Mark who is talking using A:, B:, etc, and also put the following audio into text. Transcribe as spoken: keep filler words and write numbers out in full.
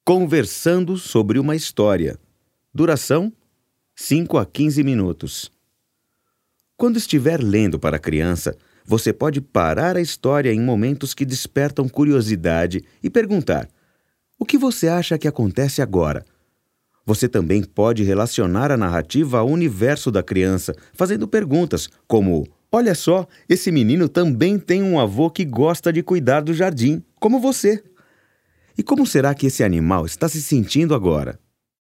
A: Conversando sobre uma história. Duração: cinco a quinze minutos. Quando estiver lendo para a criança, você pode parar a história em momentos que despertam curiosidade e perguntar: o que você acha que acontece agora? Você também pode relacionar a narrativa ao universo da criança, fazendo perguntas como: olha só, esse menino também tem um avô que gosta de cuidar do jardim, como você. E como será que esse animal está se sentindo agora?